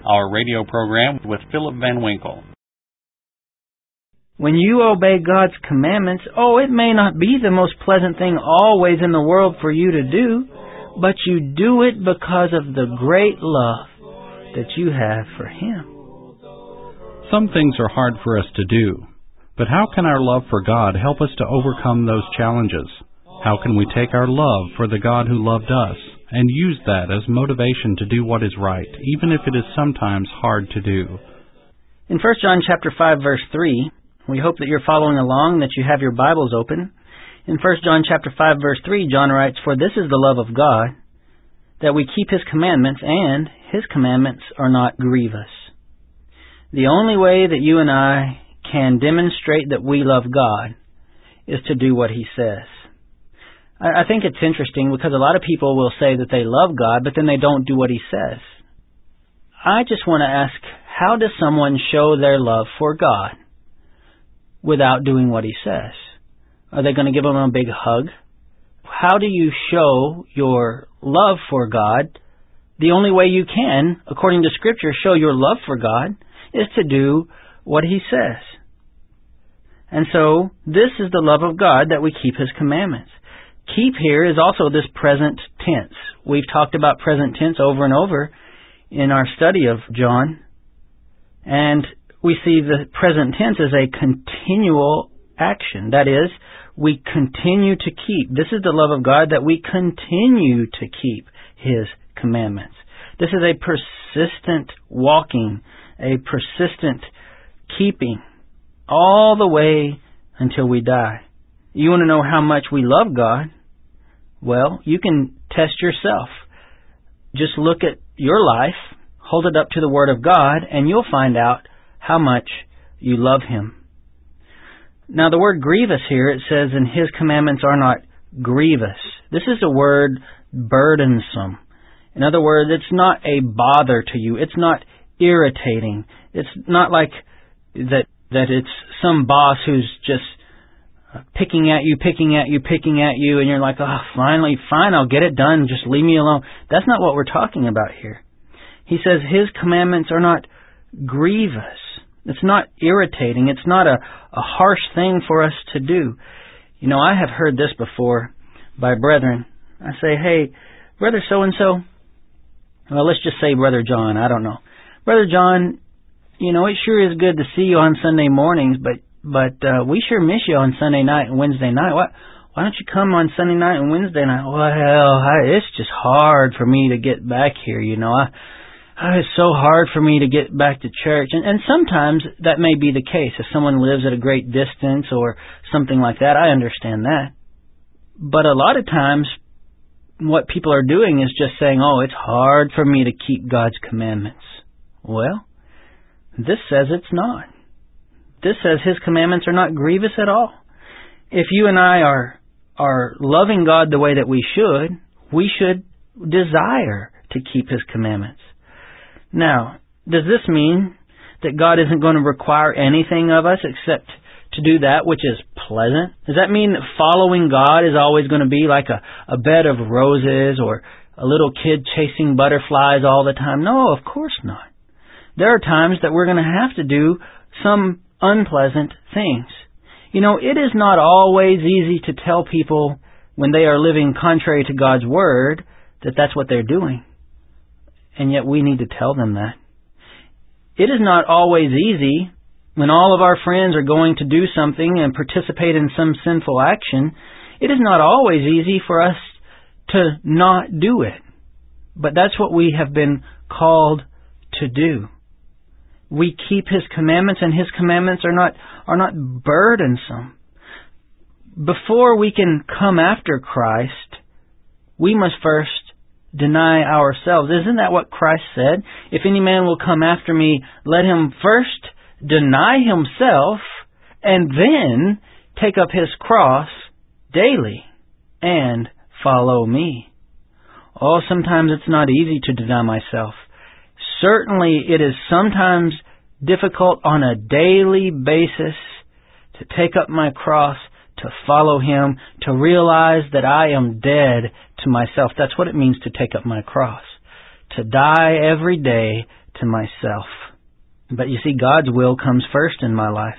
our radio program with Philip Van Winkle. When you obey God's commandments, it may not be the most pleasant thing always in the world for you to do, but you do it because of the great love that you have for Him. Some things are hard for us to do, but how can our love for God help us to overcome those challenges? How can we take our love for the God who loved us and use that as motivation to do what is right, even if it is sometimes hard to do? In 1 John chapter 5, verse 3, we hope that you're following along, that you have your Bibles open. In 1 John chapter 5, verse 3, John writes, "For this is the love of God, that we keep His commandments, and His commandments are not grievous." The only way that you and I can demonstrate that we love God is to do what He says. I think it's interesting because a lot of people will say that they love God, but then they don't do what He says. I just want to ask, how does someone show their love for God without doing what He says? Are they going to give Him a big hug? How do you show your love for God? The only way you can, according to Scripture, show your love for God is to do what He says. And so, this is the love of God, that we keep His commandments. Keep here is also this present tense. We've talked about present tense over and over in our study of John. And we see the present tense as a continual action. That is, we continue to keep. This is the love of God, that we continue to keep His commandments. This is a persistent walking, a persistent keeping, all the way until we die. You want to know how much we love God? Well, you can test yourself. Just look at your life, hold it up to the Word of God, and you'll find out how much you love Him. Now, the word grievous here, it says, "and His commandments are not grievous." This is the word burdensome. In other words, it's not a bother to you. It's not irritating. It's not like that it's some boss who's just picking at you, and you're like, finally, fine, I'll get it done, just leave me alone. That's not what we're talking about here. He says His commandments are not grievous. It's not irritating. It's not a harsh thing for us to do. You know, I have heard this before by brethren. I say, "Hey, Brother so-and-so," well, let's just say Brother John, I don't know. "Brother John, you know, it sure is good to see you on Sunday mornings, but we sure miss you on Sunday night and Wednesday night. Why don't you come on Sunday night and Wednesday night?" "Well, it's just hard for me to get back here, you know. It's so hard for me to get back to church." And sometimes that may be the case. If someone lives at a great distance or something like that, I understand that. But a lot of times, what people are doing is just saying, "it's hard for me to keep God's commandments." Well, this says it's not. This says His commandments are not grievous at all. If you and I are loving God the way that we should desire to keep His commandments. Now, does this mean that God isn't going to require anything of us except to do that which is pleasant? Does that mean that following God is always going to be like a bed of roses or a little kid chasing butterflies all the time? No, of course not. There are times that we're going to have to do some unpleasant things. You know, it is not always easy to tell people when they are living contrary to God's Word that that's what they're doing. And yet we need to tell them that. It is not always easy when all of our friends are going to do something and participate in some sinful action. It is not always easy for us to not do it. But that's what we have been called to do. We keep His commandments, and His commandments are not burdensome. Before we can come after Christ, we must first deny ourselves. Isn't that what Christ said? "If any man will come after me, let him first deny himself and then take up his cross daily and follow me." Sometimes it's not easy to deny myself. Certainly it is sometimes difficult on a daily basis to take up my cross, to follow Him, to realize that I am dead to myself. That's what it means to take up my cross. To die every day to myself. But you see, God's will comes first in my life.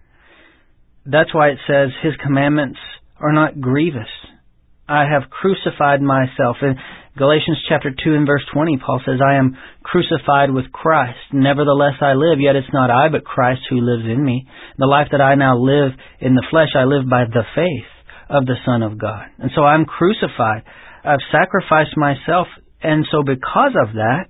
That's why it says His commandments are not grievous. I have crucified myself. In Galatians chapter 2 and verse 20, Paul says, I am crucified with Christ. Nevertheless I live, yet it's not I, but Christ who lives in me. The life that I now live in the flesh, I live by the faith of the Son of God. And so I'm crucified. I've sacrificed myself. And so because of that,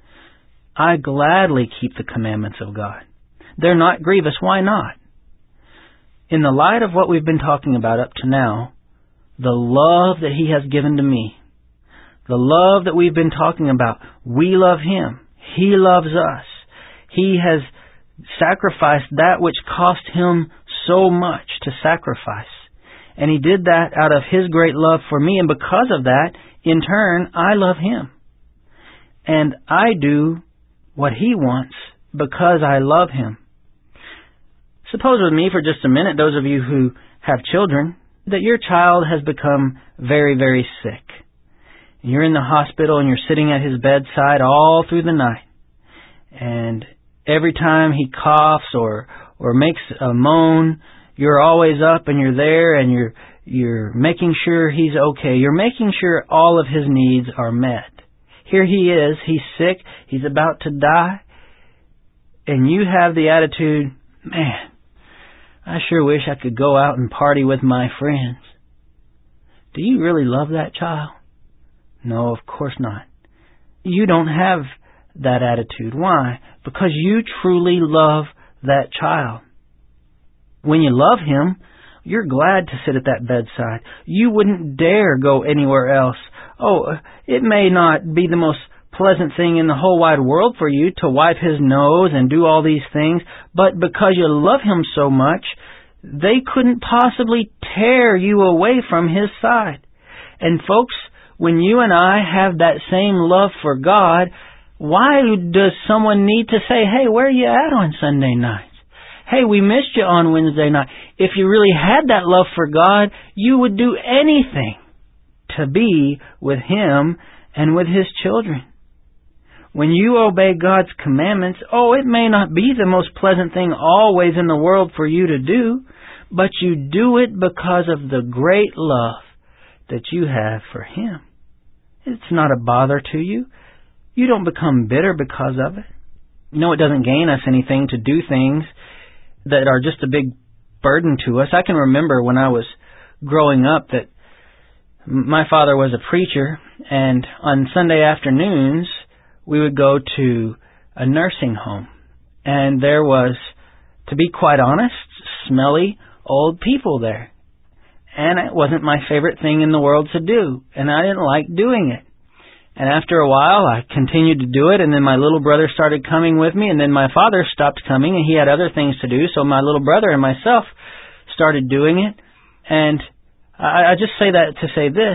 I gladly keep the commandments of God. They're not grievous. Why not? In the light of what we've been talking about up to now, the love that He has given to me, the love that we've been talking about, we love Him. He loves us. He has sacrificed that which cost Him so much to sacrifice. And He did that out of His great love for me. And because of that, in turn, I love Him. And I do what He wants because I love Him. Suppose with me for just a minute, those of you who have children, that your child has become very, very sick. You're in the hospital and you're sitting at his bedside all through the night. And every time he coughs or makes a moan, you're always up and you're there and you're making sure he's okay. You're making sure all of his needs are met. Here he is, he's sick, he's about to die, and you have the attitude, man, I sure wish I could go out and party with my friends. Do you really love that child? No, of course not. You don't have that attitude. Why? Because you truly love that child. When you love him, you're glad to sit at that bedside. You wouldn't dare go anywhere else. Oh, it may not be the most pleasant thing in the whole wide world for you to wipe his nose and do all these things, but because you love him so much, they couldn't possibly tear you away from his side. And folks, when you and I have that same love for God, why does someone need to say, hey, where are you at on Sunday nights? Hey, we missed you on Wednesday night. If you really had that love for God, you would do anything to be with Him and with His children. When you obey God's commandments, it may not be the most pleasant thing always in the world for you to do, but you do it because of the great love that you have for Him. It's not a bother to you. You don't become bitter because of it. No, it doesn't gain us anything to do things that are just a big burden to us. I can remember when I was growing up that my father was a preacher, and on Sunday afternoons we would go to a nursing home. And there was, to be quite honest, smelly old people there. And it wasn't my favorite thing in the world to do, and I didn't like doing it. And after a while, I continued to do it, and then my little brother started coming with me, and then my father stopped coming, and he had other things to do, so my little brother and myself started doing it. And I just say that to say this.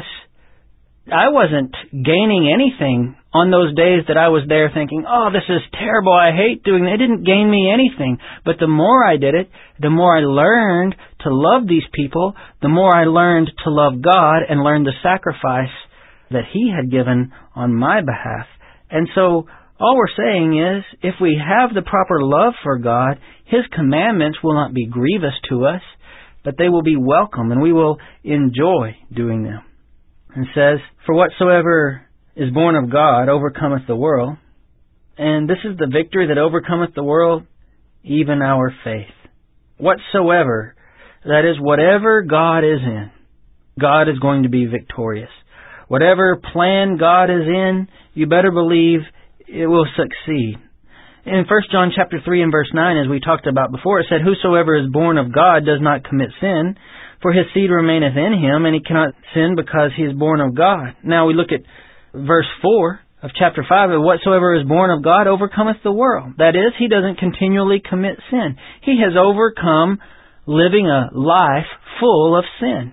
I wasn't gaining anything on those days that I was there thinking, this is terrible, I hate doing it. It didn't gain me anything. But the more I did it, the more I learned to love these people, the more I learned to love God and learned the sacrifice that He had given on my behalf. And so all we're saying is, if we have the proper love for God, His commandments will not be grievous to us, but they will be welcome, and we will enjoy doing them. And says, for whatsoever is born of God overcometh the world, and this is the victory that overcometh the world, even our faith. Whatsoever, that is, whatever God is in, God is going to be victorious. Whatever plan God is in, you better believe it will succeed. In 1 John chapter 3 and verse 9, as we talked about before, it said, whosoever is born of God does not commit sin, for his seed remaineth in him, and he cannot sin because he is born of God. Now we look at verse 4 of chapter 5, whatsoever is born of God overcometh the world. That is, he doesn't continually commit sin. He has overcome living a life full of sin.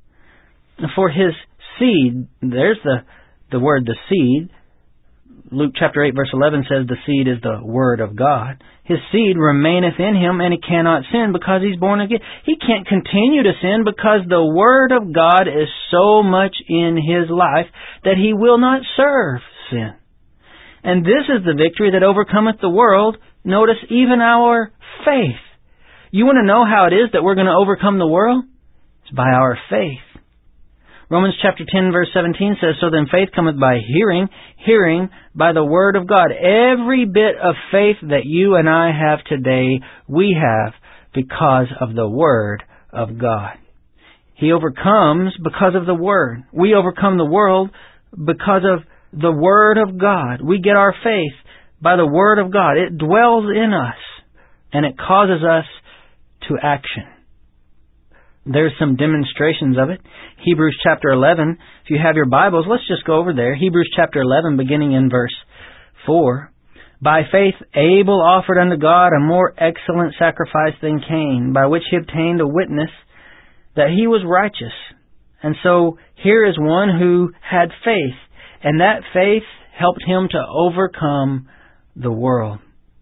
For his seed, there's the word, the seed. Luke chapter 8 verse 11 says the seed is the word of God. His seed remaineth in him, and he cannot sin because he's born again. He can't continue to sin because the word of God is so much in his life that he will not serve sin. And this is the victory that overcometh the world. Notice, even our faith. You want to know how it is that we're going to overcome the world? It's by our faith. Romans chapter 10 verse 17 says, So then faith cometh by hearing, hearing by the word of God. Every bit of faith that you and I have today, we have because of the word of God. He overcomes because of the word. We overcome the world because of the word of God. We get our faith by the word of God. It dwells in us, and it causes us to action. There's some demonstrations of it. Hebrews chapter 11. If you have your Bibles, let's just go over there. Hebrews chapter 11, beginning in verse 4. By faith Abel offered unto God a more excellent sacrifice than Cain, by which he obtained a witness that he was righteous. And so here is one who had faith, and that faith helped him to overcome the world.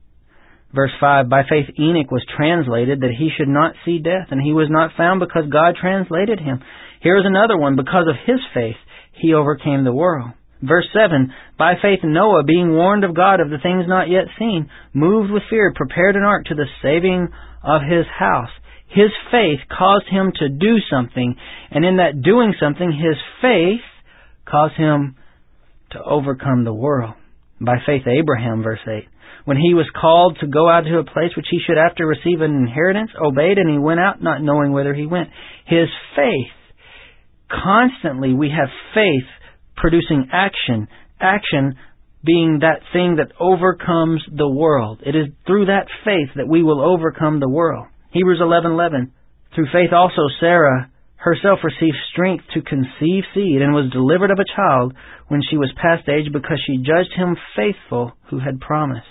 Verse 5, By faith Enoch was translated that he should not see death, and he was not found because God translated him. Here is another one. Because of his faith, he overcame the world. Verse 7, By faith Noah, being warned of God of the things not yet seen, moved with fear, prepared an ark to the saving of his house. His faith caused him to do something, and in that doing something, his faith caused him to overcome the world. By faith Abraham, verse 8, when he was called to go out to a place which he should after receive an inheritance, obeyed, and he went out not knowing whither he went. His faith, constantly we have faith producing action, action being that thing that overcomes the world. It is through that faith that we will overcome the world. Hebrews 11:11, through faith also Sarah herself received strength to conceive seed and was delivered of a child when she was past age because she judged him faithful who had promised.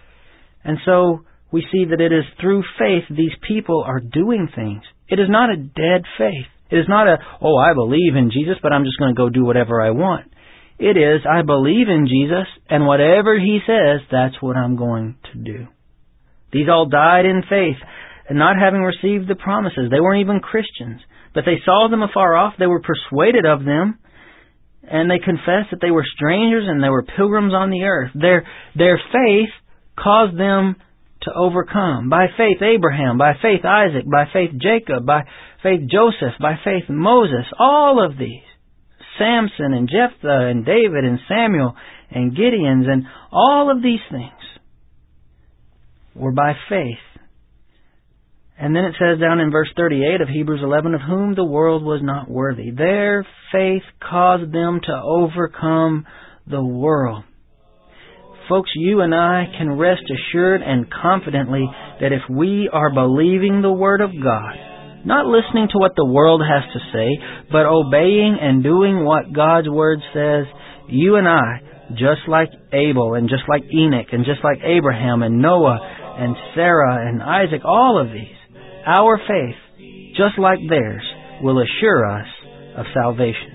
And so we see that it is through faith these people are doing things. It is not a dead faith. It is not I believe in Jesus, but I'm just going to go do whatever I want. It is, I believe in Jesus, and whatever he says, that's what I'm going to do. These all died in faith, and not having received the promises. They weren't even Christians, but they saw them afar off. They were persuaded of them, and they confessed that they were strangers and they were pilgrims on the earth. Their faith caused them to overcome. By faith Abraham, by faith Isaac, by faith Jacob, by faith Joseph, by faith Moses, all of these. Samson and Jephthah and David and Samuel and Gideons and all of these things were by faith. And then it says down in verse 38 of Hebrews 11, of whom the world was not worthy. Their faith caused them to overcome the world. Folks, you and I can rest assured and confidently that if we are believing the Word of God, not listening to what the world has to say, but obeying and doing what God's Word says, you and I, just like Abel and just like Enoch and just like Abraham and Noah and Sarah and Isaac, all of these, our faith, just like theirs, will assure us of salvation.